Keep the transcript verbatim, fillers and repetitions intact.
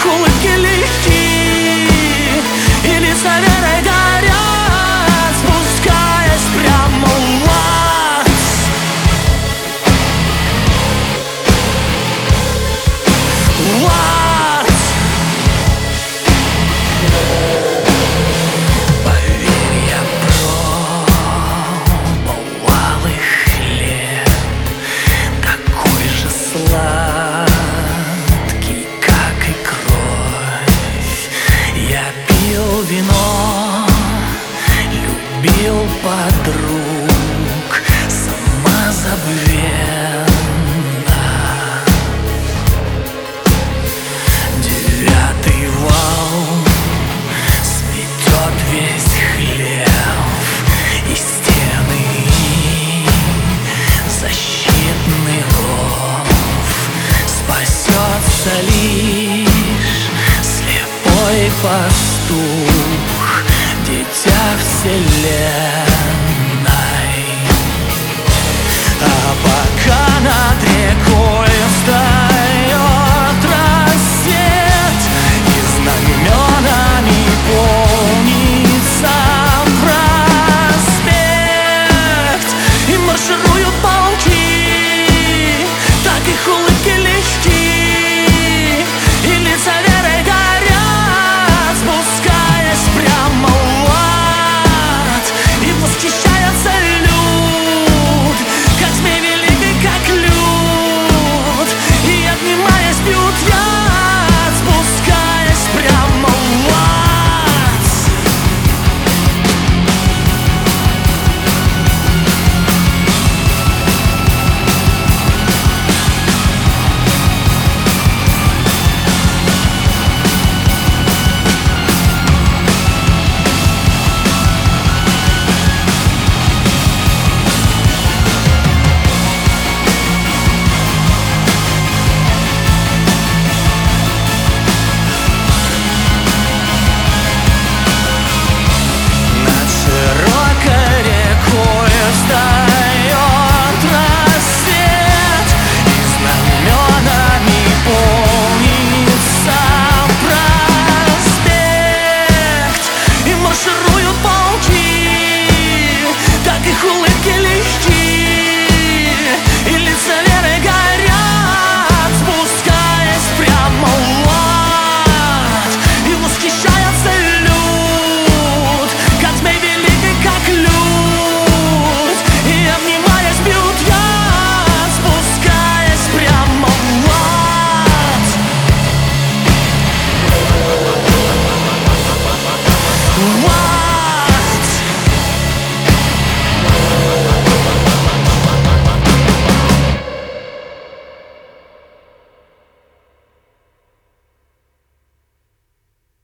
улыбки легки, и лица верой горят, спускаясь прямо в ад. В ад. Поверь, я пробовал и хлеб, такой же сладкий, как и кровь. Я пил вино, любил подруг, самозабвенно. Девятый вал сметет весь хлев и стены, защитный ров. Спасется лишь слепой пастух, дитя вселенной. А пока над рекой встает